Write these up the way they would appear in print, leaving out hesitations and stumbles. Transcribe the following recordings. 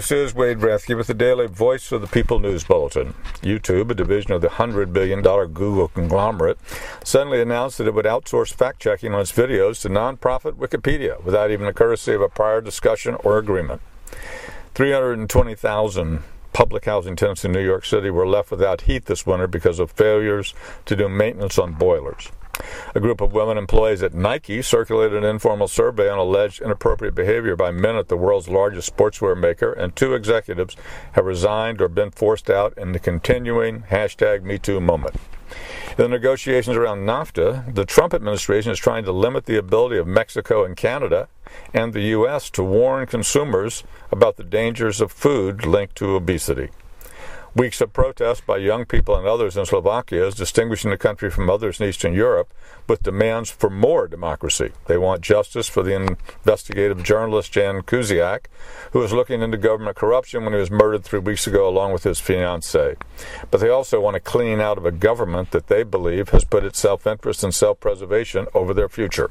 This is Wade Rathke with the Daily Voice of the People News Bulletin. YouTube, a division of the $100 billion Google conglomerate, suddenly announced that it would outsource fact-checking on its videos to nonprofit Wikipedia without even the courtesy of a prior discussion or agreement. 320,000 public housing tenants in New York City were left without heat this winter because of failures to do maintenance on boilers. A group of women employees at Nike circulated an informal survey on alleged inappropriate behavior by men at the world's largest sportswear maker, and 2 executives have resigned or been forced out in the continuing #MeToo moment. In the negotiations around NAFTA, the Trump administration is trying to limit the ability of Mexico and Canada and the U.S. to warn consumers about the dangers of food linked to obesity. Weeks of protests by young people and others in Slovakia is distinguishing the country from others in Eastern Europe with demands for more democracy. They want justice for the investigative journalist Jan Kuciak, who was looking into government corruption when he was murdered 3 weeks ago along with his fiancée. But they also want to clean out of a government that they believe has put its self-interest and self-preservation over their future.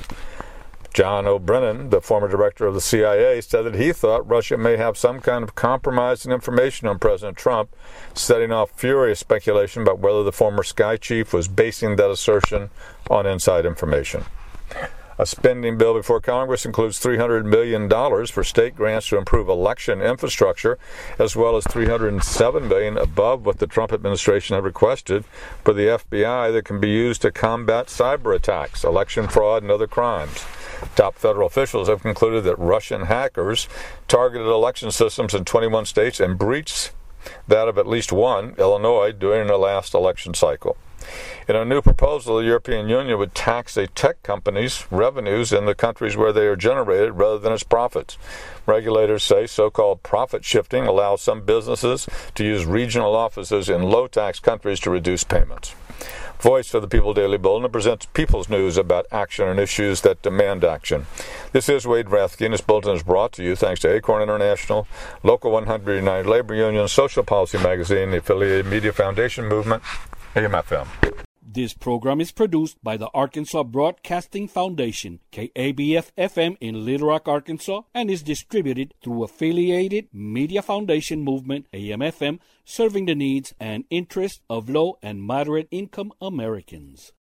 John O'Brien, the former director of the CIA, said that he thought Russia may have some kind of compromising information on President Trump, setting off furious speculation about whether the former Sky chief was basing that assertion on inside information. A spending bill before Congress includes $300 million for state grants to improve election infrastructure, as well as $307 million above what the Trump administration had requested for the FBI that can be used to combat cyber attacks, election fraud, and other crimes. Top federal officials have concluded that Russian hackers targeted election systems in 21 states and breached that of at least one, Illinois, during the last election cycle. In a new proposal, the European Union would tax a tech company's revenues in the countries where they are generated rather than its profits. Regulators say so-called profit shifting allows some businesses to use regional offices in low-tax countries to reduce payments. Voice of the People Daily Bulletin presents people's news about action and issues that demand action. This is Wade Rathke, and this bulletin is brought to you thanks to Acorn International, Local 100 United Labor Union, Social Policy Magazine, the Affiliated Media Foundation Movement, AM/FM. This program is produced by the Arkansas Broadcasting Foundation, KABF-FM in Little Rock, Arkansas, and is distributed through Affiliated Media Foundation Movement, AM/FM, serving the needs and interests of low and moderate income Americans.